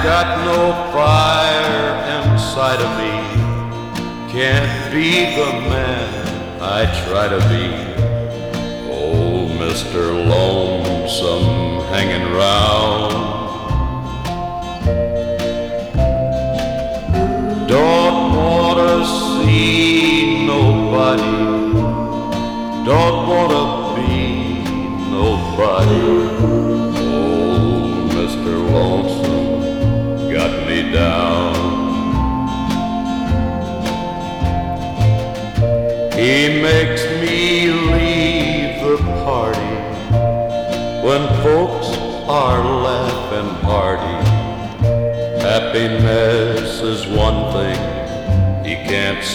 got no fire inside of me. Can't be the man I try to be. Oh, Mr. Lonesome hanging round. Don't wanna see nobody. Don't wanna be nobody. Oh, Mr. Lonesome got me down. He makes me leave the party when folks are laughing hearty. Happiness is one thing he can't